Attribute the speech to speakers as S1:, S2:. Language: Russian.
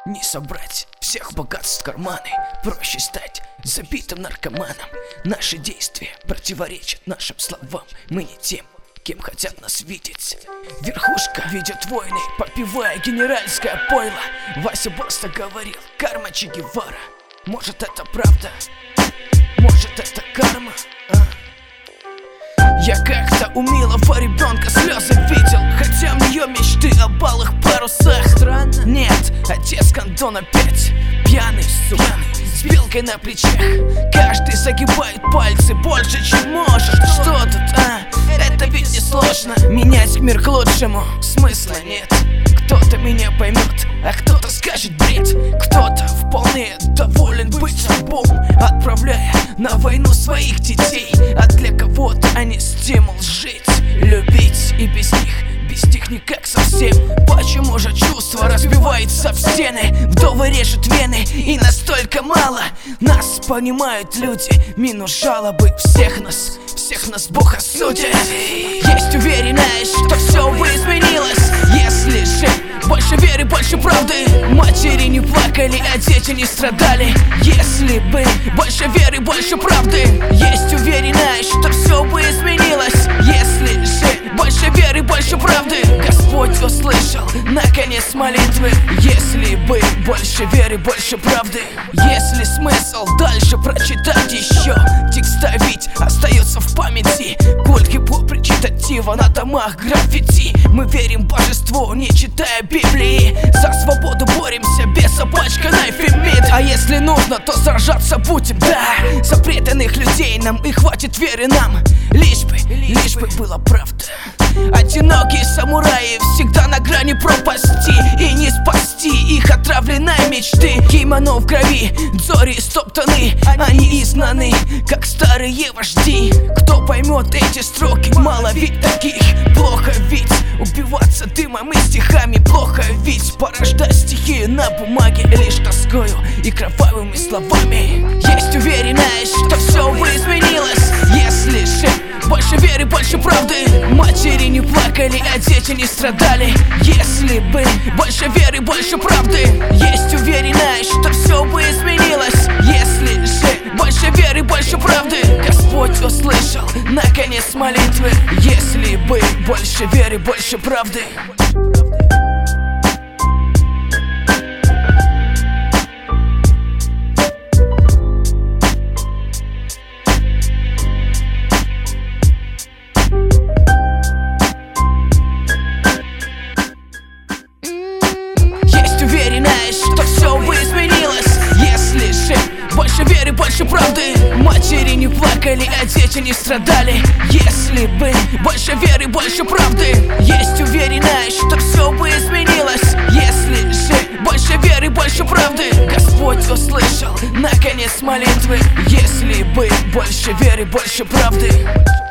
S1: Не собрать всех богатств в карманы, проще стать забитым наркоманом. Наши действия противоречат нашим словам. Мы не тем, кем хотят нас видеть. Верхушка ведет войны, попивая генеральское пойло. Вася Баста говорил: карма Че Гевара. Может, это правда? Может, это карма? Я как-то у милого ребенка слезы видел, хотя в нее мечты о балых парусах. Странно? Нет, отец гондон опять пьяный, сука, с белкой на плечах. Каждый загибает пальцы больше, чем может. Что тут, Это ведь не сложно. Менять мир к лучшему смысла нет. Кто-то меня поймет, а кто-то скажет бред. Кто-то вполне доволен быть рабом, отправляя на войну своих детей. А для кого-то они стимул жить, любить. И без них никак совсем. Почему же чувство разбивается в стены? Вдовы режут вены, и настолько мало нас понимают люди. Минус жалобы, всех нас Бог осудит. Есть уверенность, что все бы изменилось, если же больше веры, больше правды. Матери не плакали, а дети не страдали. Если бы больше веры, больше правды. Есть уверенность, что все бы изменилось, если же больше веры, больше правды. Господь услышал, наконец, молитвы. Если бы больше веры, больше правды. Если смысл дальше прочитать еще, текста ведь остается в памяти. Культ хип-хоп речитатива на домах граффити. Мы верим в божество, не читая Библии. За свободу боремся без запачканной фемиды. А если нужно, то сражаться будем, да. За преданных людей нам и хватит веры нам. Лишь бы была правда. Одинокие самураи всегда на грани пропасти, и не спасти их отравленной мечты. Кимоно в крови, дзори стоптаны, они изгнаны, как старые вожди. Кто поймет эти строки? Мало ведь таких. Плохо ведь убиваться дымом и стихами. Плохо ведь порождать стихи на бумаге лишь тоскою и кровавыми словами. Есть уверенность, что все бы изменилось, если же больше веры, больше правды. Матери не плакали, а дети не страдали. Если бы больше веры, больше правды. Есть уверенность, что все бы изменилось, если же больше веры, больше правды. Господь услышал, наконец, молитвы. Если бы больше веры, больше правды. Что все бы изменилось, если же больше веры, больше правды. Матери не плакали, а дети не страдали. Если бы больше веры, больше правды. Есть уверенность, что все бы изменилось, если же больше веры, больше правды. Господь услышал, наконец, молитвы. Если бы больше веры, больше правды.